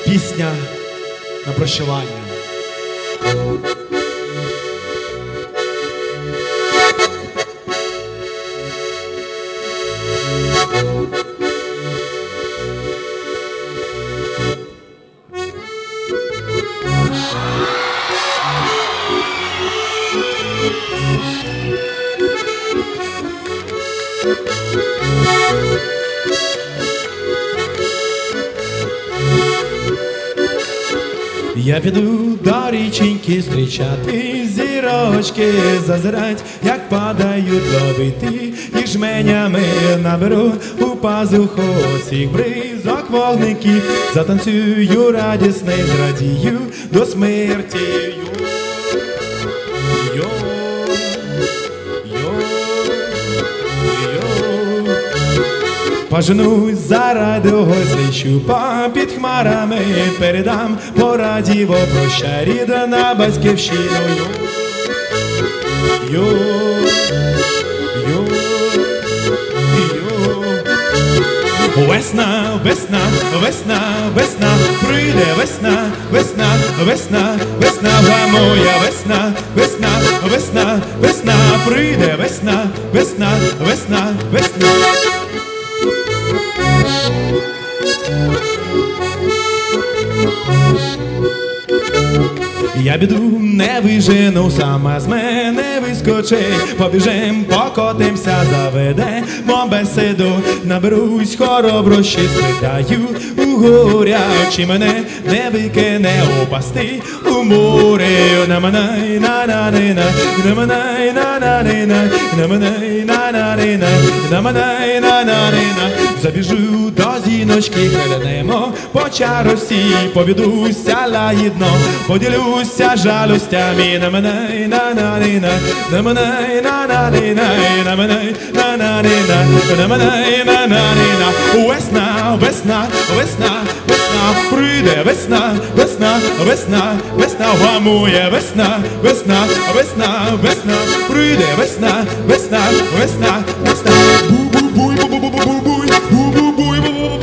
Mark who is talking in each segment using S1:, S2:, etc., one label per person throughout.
S1: Пісня на прощування. Я піду до річеньки зустрічати, зірочки зазирать, як падають ловити, і жменями наберу у пазуху цих бризок вогників, затанцюю радісно і зрадію до смерті. Поженусь заради огонь злещу, попід хмарами передам, порадіво прощай, рідна батьківщиною. Весна, весна, весна, весна, прийде весна, весна, весна, весна, моя весна, весна, весна, весна, прийде весна, весна, весна, весна. Я біду, не вижену, сама з мене вискочить, побіжим, покотимся, заведе, бесіду, наберусь хороброщі, спитаю у горя, чи мене не викине упасти у море. Наманай, на-на-на-на, наманай, на-на-на-на, наманай, на-на-на-на, наманай, на-на-на-на. Забіжу до зіночки, глянемо по чарості, повідуся лагідно, поділюся жалостями. Наманай, на-на-на-на, наманай, на-на-на-на, наманай, на-на-на-на, наманай, на-на-на-на. Весна, весна, весна, весна, прийде весна, весна, весна, весна, моя весна, весна, весна, весна, прийде весна, весна, весна, весна. Бу-бу-буй, бу-бу-бу-бу-буй, бу-бу-буй,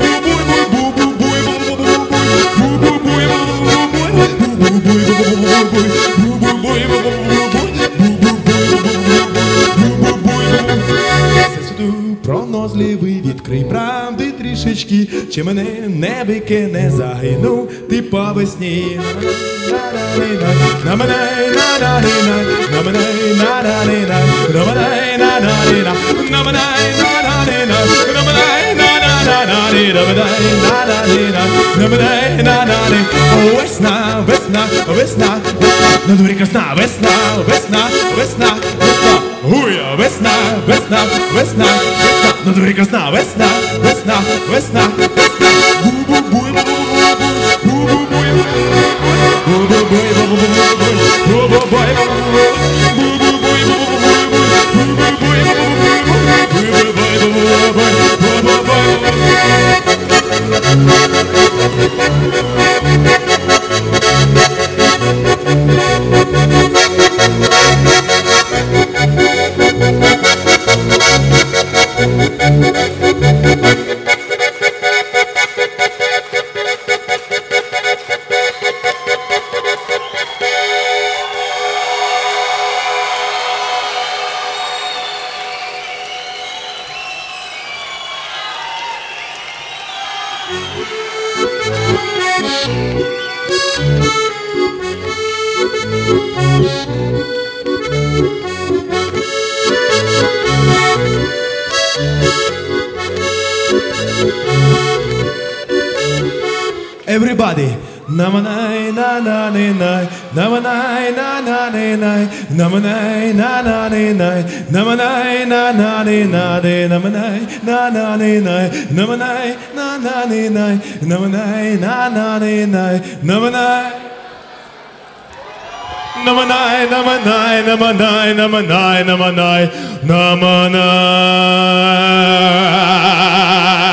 S1: пронозливий, відкрий правди трішечки, чи мене не викине, загинув ти по весні. Наманай, на-на-на-на, наманай, на-на-на-на, наманай, на-на-на-на, наманай, на-на-на-на, наманай, на-на-на-на, наманай, на-на-на. Весна, весна, весна, весна, на дворі красна, весна, весна, весна, весна. Гуя, весна, весна, весна, весна, на дворі красна, весна, весна, весна, весна. Бу-бу-буй, бу-бу-буй, бу-бу-буй, бу-бу-буй, Everybody, namanay na na ni nay, namanay na na ni nay, namanay na na ni nay, namanay na na ni nay, namanay na na ni nay, namanay na na ni nay, namanay na na ni nay, namanay. Namanay, namanay, namanay, namanay, namanay, namanay.